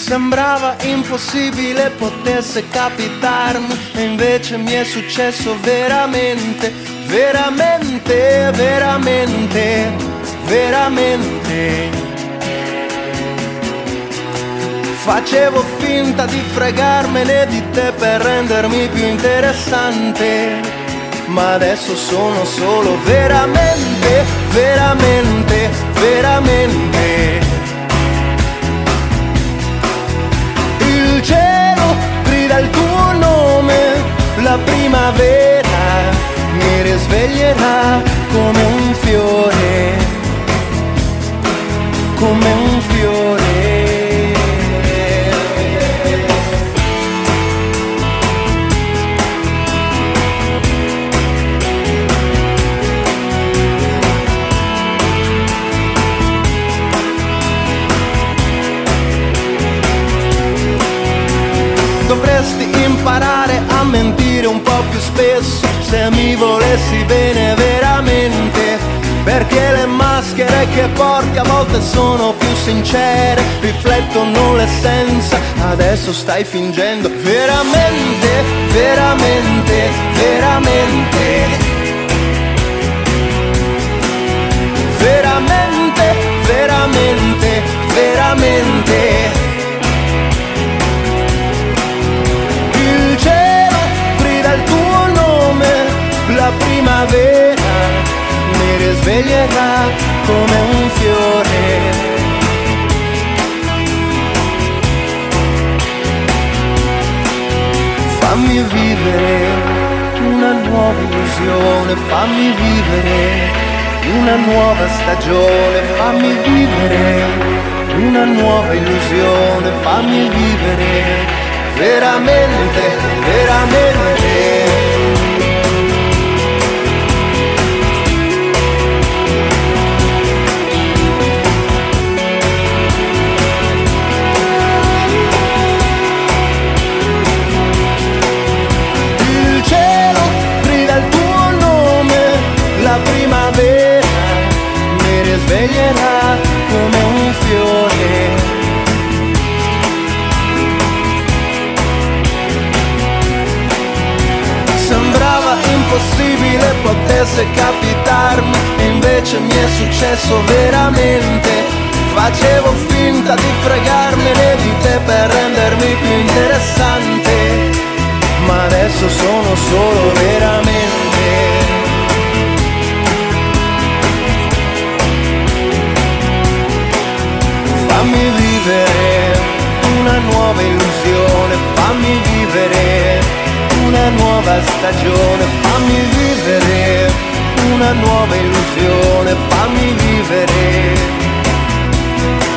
Sembrava impossibile potesse capitarmi e invece mi è successo veramente, veramente, veramente, veramente. Facevo finta di fregarmene di te per rendermi più interessante, ma adesso sono solo veramente, veramente, veramente. Il cielo grida il tuo nome, la primavera mi risveglierà come un fiore, come un fiore. Dovresti imparare a mentire un po' più spesso se mi volessi bene veramente, perché le maschere che porti a volte sono più sincere, riflettono l'essenza, adesso stai fingendo veramente, veramente, veramente. Veramente, veramente, veramente. Il cielo grida il tuo nome, la primavera mi risveglierà come un fiore. Fammi vivere una nuova illusione, fammi vivere una nuova stagione, fammi vivere una nuova illusione, fammi vivere veramente, veramente. Il cielo grida il tuo nome, la primavera mi risveglierà come un fiore. Sembrava impossibile potesse capitarmi e invece mi è successo veramente. Facevo finta di fregarmene di te per rendermi più interessante, ma adesso sono solo veramente. Fammi vivere una nuova illusione, fammi vivere una nuova stagione, fammi vivere una nuova illusione, fammi vivere.